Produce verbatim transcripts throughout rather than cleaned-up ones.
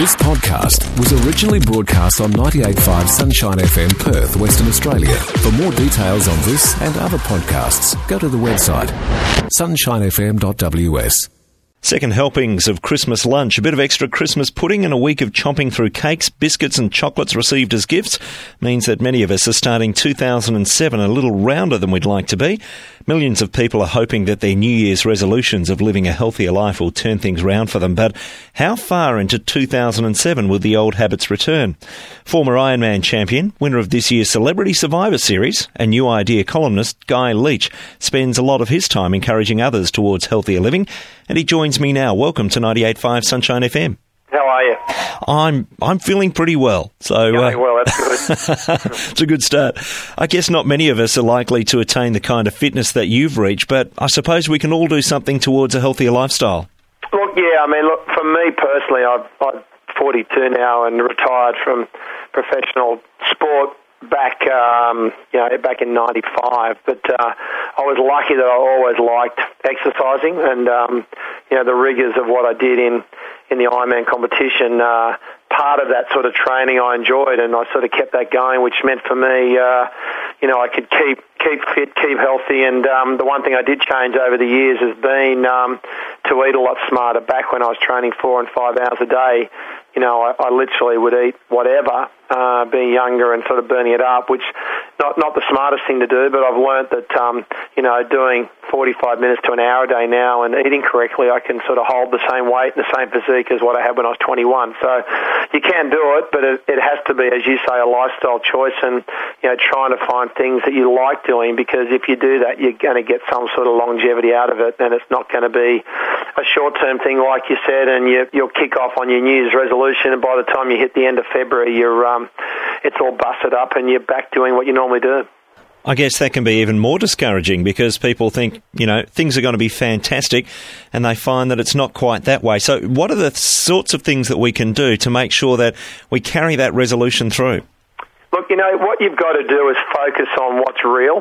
This podcast was originally broadcast on ninety-eight point five Sunshine F M, Perth, Western Australia. For more details on this and other podcasts, go to the website sunshine f m dot w s. Second helpings of Christmas lunch, a bit of extra Christmas pudding and a week of chomping through cakes, biscuits and chocolates received as gifts means that many of us are starting two thousand seven a little rounder than we'd like to be. Millions of people are hoping that their New Year's resolutions of living a healthier life will turn things round for them, but how far into two thousand seven will the old habits return? Former Ironman champion, winner of this year's Celebrity Survivor Series, and New Idea columnist Guy Leach spends a lot of his time encouraging others towards healthier living, and he joins me now. Welcome to ninety-eight point five Sunshine F M. How are you? I'm I'm feeling pretty well. So Going uh, well, that's good. it's a good start. I guess not many of us are likely to attain the kind of fitness that you've reached, but I suppose we can all do something towards a healthier lifestyle. Look, yeah, I mean, look, for me personally, I've, I'm forty-two now and retired from professional sport back, um, you know, back in ninety-five. But uh, I was lucky that I always liked exercising, and um, you know, the rigours of what I did in in the Ironman competition. Uh, part of that sort of training I enjoyed, and I sort of kept that going, which meant for me, uh, you know, I could keep keep fit, keep healthy. And um, the one thing I did change over the years has been um, to eat a lot smarter. Back when I was training four and five hours a day, you know, I, I literally would eat whatever, uh, being younger and sort of burning it up, which not not the smartest thing to do, but I've learnt that, um, you know, doing forty-five minutes to an hour a day now and eating correctly, I can sort of hold the same weight and the same physique as what I had when I was twenty-one. So you can do it, but it, it has to be, as you say, a lifestyle choice, and, you know, trying to find things that you like doing, because if you do that, you're going to get some sort of longevity out of it, and it's not going to be a short-term thing, like you said, and you, you'll kick off on your New Year's resolution, and by the time you hit the end of February, you're um, it's all busted up and you're back doing what you normally do. I guess that can be even more discouraging, because people think, you know, things are going to be fantastic, and they find that it's not quite that way. So what are the sorts of things that we can do to make sure that we carry that resolution through? Look, you know, what you've got to do is focus on what's real.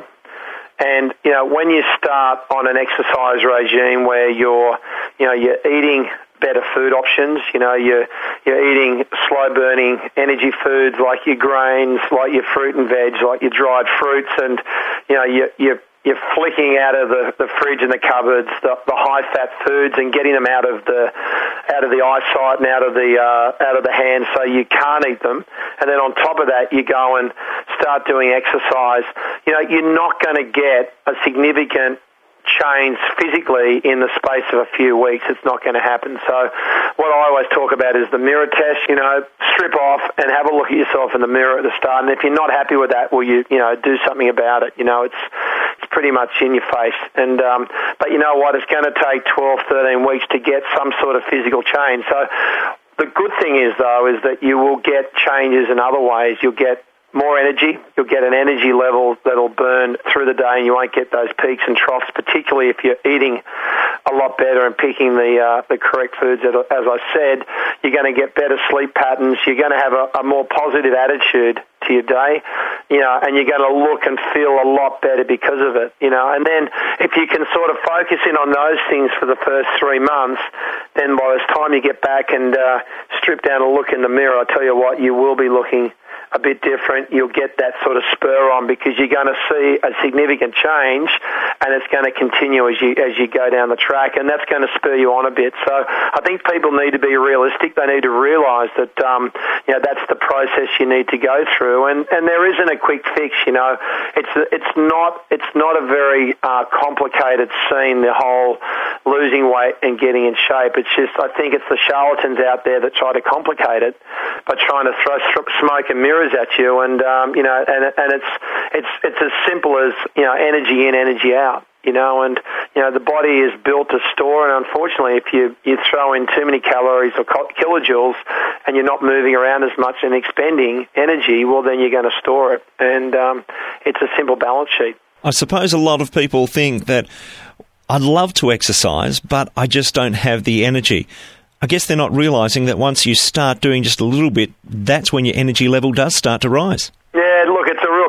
And, you know, when you start on an exercise regime where you're, you know, you're eating better food options, you know, you're, you're eating slow-burning energy foods like your grains, like your fruit and veg, like your dried fruits, and, you know, you're, you're You're flicking out of the, the fridge and the cupboards the, the high-fat foods and getting them out of the out of the eyesight and out of the uh, out of the hands, so you can't eat them. And then on top of that, you go and start doing exercise. You know, you're not going to get a significant change physically in the space of a few weeks. It's not going to happen. So what I always talk about is the mirror test. You know, strip off and have a look at yourself in the mirror at the start. And if you're not happy with that, well, you you know, do something about it. You know, it's it's pretty much in your face. And um, but you know what? It's going to take twelve, thirteen weeks to get some sort of physical change. So the good thing is, though, is that you will get changes in other ways. You'll get more energy, you'll get an energy level that'll burn through the day, and you won't get those peaks and troughs, particularly if you're eating a lot better and picking the uh, the correct foods. As I said, you're going to get better sleep patterns, you're going to have a, a more positive attitude to your day, you know, and you're going to look and feel a lot better because of it, you know. And then if you can sort of focus in on those things for the first three months, then by the time you get back and uh, strip down and look in the mirror, I tell you what, you will be looking a bit different. You'll get that sort of spur on, because you're going to see a significant change, and it's going to continue as you as you go down the track, and that's going to spur you on a bit. So I think people need to be realistic. They need to realise that um, you know, that's the process you need to go through, and, and there isn't a quick fix. You know, it's it's not it's not a very uh, complicated scene, the whole losing weight and getting in shape. It's just, I think it's the charlatans out there that try to complicate it by trying to throw smoke and mirrors at you, and um, you know, and and it's it's it's as simple as, you know, energy in, energy out. You know, and you know, the body is built to store, and unfortunately, if you you throw in too many calories or kilojoules, and you're not moving around as much and expending energy, well, then you're going to store it, and um, it's a simple balance sheet. I suppose a lot of people think that I'd love to exercise, but I just don't have the energy. I guess they're not realising that once you start doing just a little bit, that's when your energy level does start to rise. Yeah, look, it's a real catch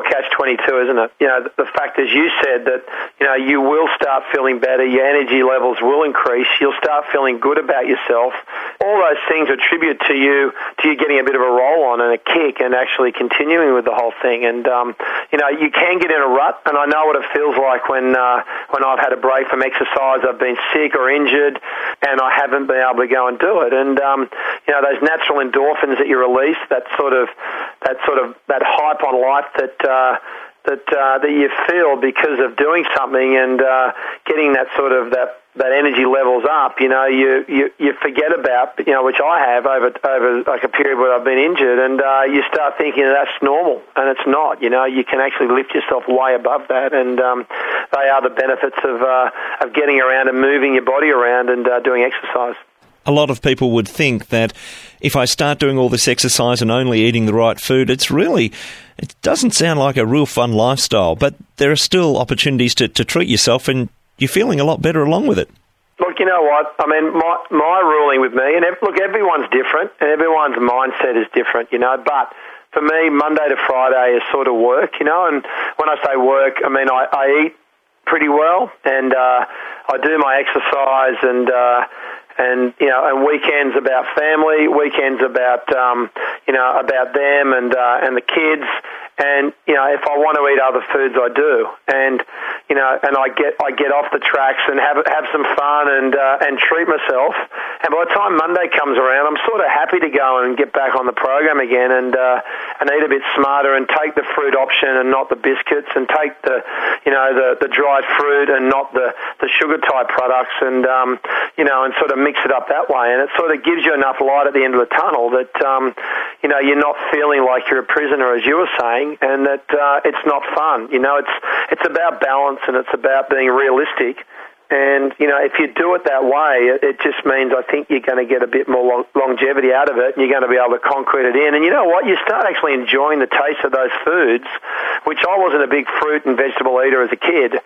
twenty-two, isn't it? You know, the, the fact, as you said, that, you know, you will start feeling better, your energy levels will increase, you'll start feeling good about yourself. All those things attribute to you, to you getting a bit of a roll on and a kick and actually continuing with the whole thing. And, um, you know, you can get in a rut, and I know what it feels like when, uh, when I've had a break from exercise, I've been sick or injured, and I haven't been able to go and do it. And, um, you know, those natural endorphins that you release, that sort of, that sort of, that hype on life that, uh, that, uh, that you feel because of doing something and, uh, getting that sort of, that, that energy levels up, you know, you, you, you forget about, you know, which I have over, over like a period where I've been injured, and, uh, you start thinking that's normal, and it's not, you know, you can actually lift yourself way above that, and, um, they are the benefits of, uh, of getting around and moving your body around and, uh, doing exercise. A lot of people would think that if I start doing all this exercise and only eating the right food, it's really, it doesn't sound like a real fun lifestyle, but there are still opportunities to, to treat yourself, and you're feeling a lot better along with it. Look, you know what? I mean, my my ruling with me, and ev- look, everyone's different, and everyone's mindset is different, you know, but for me, Monday to Friday is sort of work, you know, and when I say work, I mean, I, I eat pretty well, and uh, I do my exercise, and, uh, and you know, and weekends about family, weekends about, um, you know, about them and uh, and the kids. And, you know, if I want to eat other foods, I do. And, you know, and I get I get off the tracks and have have some fun and uh, and treat myself. And by the time Monday comes around, I'm sort of happy to go and get back on the program again and uh, and eat a bit smarter and take the fruit option and not the biscuits, and take the, you know, the, the dried fruit and not the, the sugar type products, and, um, you know, and sort of mix it up that way. And it sort of gives you enough light at the end of the tunnel that, um, you know, you're not feeling like you're a prisoner, as you were saying, and that uh, it's not fun. You know, it's it's about balance, and it's about being realistic. And, you know, if you do it that way, it, it just means I think you're going to get a bit more long, longevity out of it, and you're going to be able to concrete it in. And you know what? You start actually enjoying the taste of those foods, which I wasn't a big fruit and vegetable eater as a kid.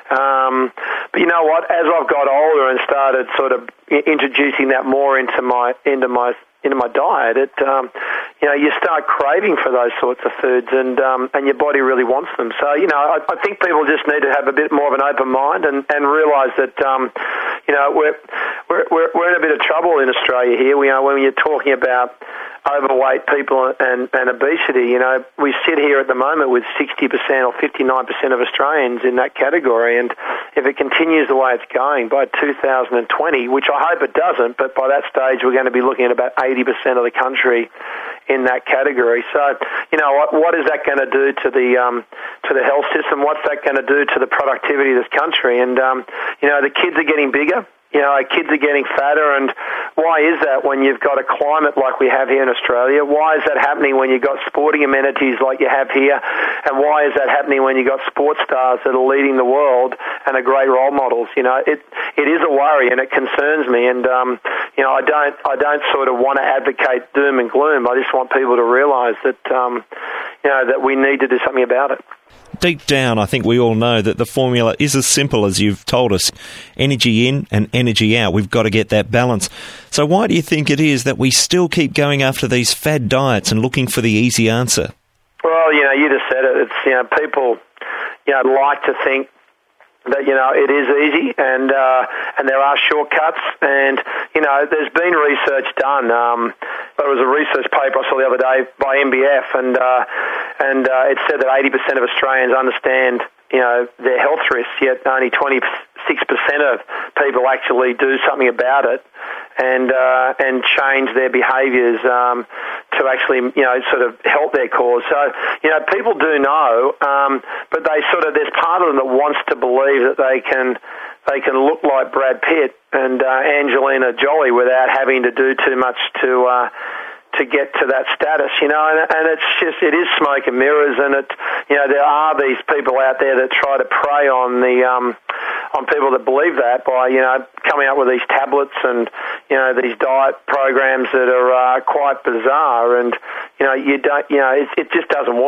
Um, but you know what? As I've got older and started sort of introducing that more into my into my into my diet, it um, you know, you start craving for those sorts of foods, and um, and your body really wants them. So, you know, I, I think people just need to have a bit more of an open mind and, and realise that, um, you know, we're, we're we're we're in a bit of trouble in Australia here. We are when you're talking about overweight people and, and obesity. You know, we sit here at the moment with sixty percent or fifty-nine percent of Australians in that category, and if it continues the way it's going by two thousand twenty, which I hope it doesn't, but by that stage we're going to be looking at about eighty percent of the country in that category. So, you know, what, what is that going to do to the um, to the health system? What's that going to do to the productivity of this country? And, um, you know, the kids are getting bigger. You know, our kids are getting fatter, and why is that when you've got a climate like we have here in Australia? Why is that happening when you've got sporting amenities like you have here? And why is that happening when you've got sports stars that are leading the world and are great role models? You know, it it is a worry, and it concerns me. And, um, you know, I don't I don't sort of want to advocate doom and gloom. I just want people to realise that, um, you know, that we need to do something about it. Deep down, I think we all know that the formula is as simple as you've told us. Energy in and energy out. We've got to get that balance. So why do you think it is that we still keep going after these fad diets and looking for the easy answer? Well, you know, you just said it. It's, you know, people, you know, like to think that, you know, it is easy, and uh, and there are shortcuts, and, you know, there's been research done. Um, there was a research paper I saw the other day by M B F, and uh, and uh, it said that eighty percent of Australians understand, you know, their health risks, yet only twenty-six percent of people actually do something about it and uh, and change their behaviours um, to actually, you know, sort of help their cause. So, you know, people do know, um, but they sort of, there's part of them that wants to believe that they can they can look like Brad Pitt and uh, Angelina Jolie without having to do too much to uh, to get to that status, you know, and, and it's just, it is smoke and mirrors, and it, you know, there are these people out there that try to prey on the, um, on people that believe that by, you know, coming up with these tablets and, you know, these diet programs that are uh, quite bizarre, and, you know, you don't, you know, it, it just doesn't work.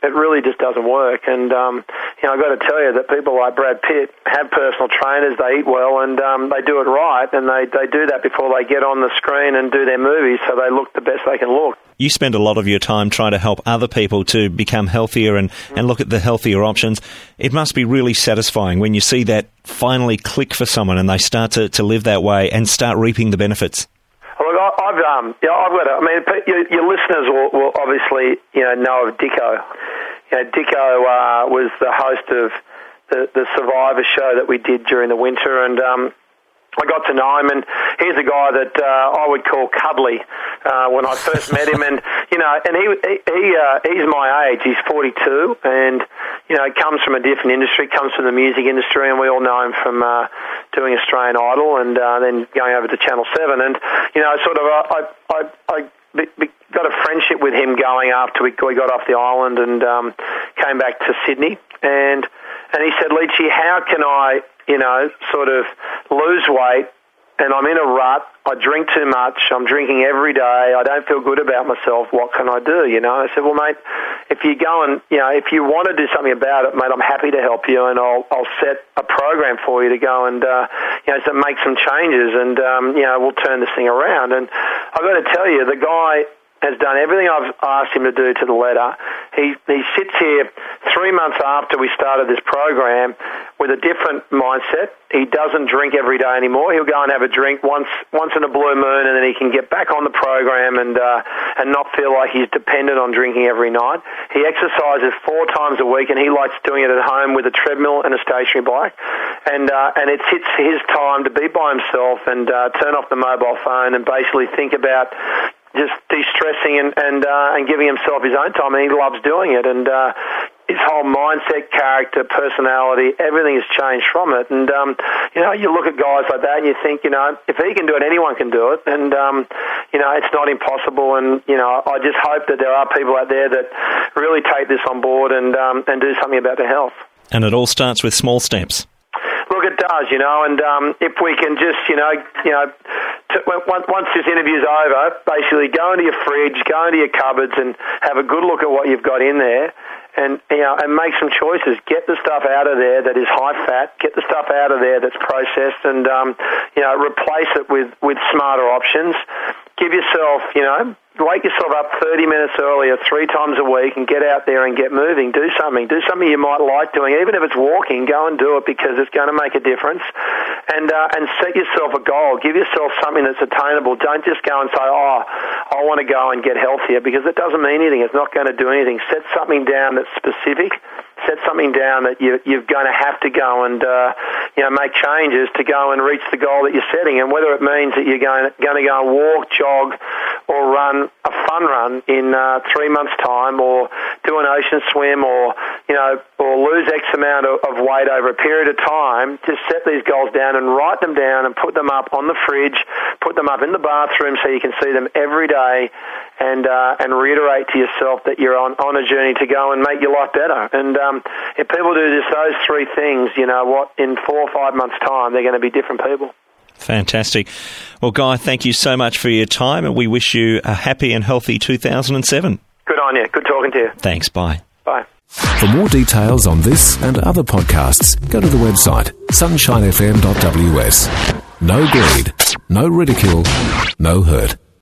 It really just doesn't work. And, um, you know, I've got to tell you that people like Brad Pitt have personal trainers, they eat well, and um, they do it right, and they, they do that before they get on the screen and do their movies, so they look the best they can look. You spend a lot of your time trying to help other people to become healthier and, and look at the healthier options. It must be really satisfying when you see that finally click for someone and they start to, to live that way and start reaping the benefits. Well, look, I've um, you know, I've got. To, I mean, your, your listeners will, will obviously, you know, know of Dicko. You know, Dicko uh, was the host of the, the Survivor show that we did during the winter, and um, I got to know him, and he's a guy that uh, I would call cuddly uh, when I first met him, and you know, and he he, he uh, he's my age. He's forty-two, and you know, comes from a different industry, comes from the music industry, and we all know him from uh, doing Australian Idol, and uh, then going over to Channel Seven, and you know, sort of, uh, I I I be, be got a friendship with him going after we, we got off the island and um, came back to Sydney, and and he said, Leachy, how can I, you know, sort of lose weight, and I'm in a rut, I drink too much, I'm drinking every day, I don't feel good about myself, what can I do, you know? I said, well, mate, if you go and, you know, if you want to do something about it, mate, I'm happy to help you, and I'll I'll set a program for you to go and, uh, you know, to make some changes, and, um, you know, we'll turn this thing around. And I've got to tell you, the guy has done everything I've asked him to do to the letter. He he sits here three months after we started this program with a different mindset. He doesn't drink every day anymore. He'll go and have a drink once once in a blue moon, and then he can get back on the program and uh, and not feel like he's dependent on drinking every night. He exercises four times a week, and he likes doing it at home with a treadmill and a stationary bike. And uh, and it's it's his time to be by himself and uh, turn off the mobile phone and basically think about just de-stressing and and, uh, and giving himself his own time, and he loves doing it. And uh, his whole mindset, character, personality, everything has changed from it. And, um, you know, you look at guys like that and you think, you know, if he can do it, anyone can do it. And, um, you know, it's not impossible. And, you know, I just hope that there are people out there that really take this on board and um, and do something about their health. And it all starts with small steps. Look, it does, you know, and um, if we can just, you know, you know, to, once this interview's over, basically go into your fridge, go into your cupboards, and have a good look at what you've got in there, and you know, and make some choices. Get the stuff out of there that is high fat. Get the stuff out of there that's processed, and um, you know, replace it with with smarter options. Give yourself, you know, wake yourself up thirty minutes earlier, three times a week, and get out there and get moving. Do something. Do something you might like doing. Even if it's walking, go and do it, because it's going to make a difference. And uh, and set yourself a goal. Give yourself something that's attainable. Don't just go and say, oh, I want to go and get healthier, because it doesn't mean anything. It's not going to do anything. Set something down that's specific. Set something down that you, you're going to have to go and uh, you know, make changes to go and reach the goal that you're setting. And whether it means that you're going, going to go and walk, jog, or run a fun run in uh, three months' time, or do an ocean swim, or you know, or lose X amount of, of weight over a period of time, just set these goals down and write them down and put them up on the fridge, put them up in the bathroom so you can see them every day, and uh, and reiterate to yourself that you're on, on a journey to go and make your life better. And um, if people do just those three things, you know what, in four or five months' time, they're going to be different people. Fantastic. Well, Guy, thank you so much for your time, and we wish you a happy and healthy two thousand seven. Good on you. Good talking to you. Thanks. Bye. Bye. For more details on this and other podcasts, go to the website sunshine f m dot w s. No greed, no ridicule, no hurt.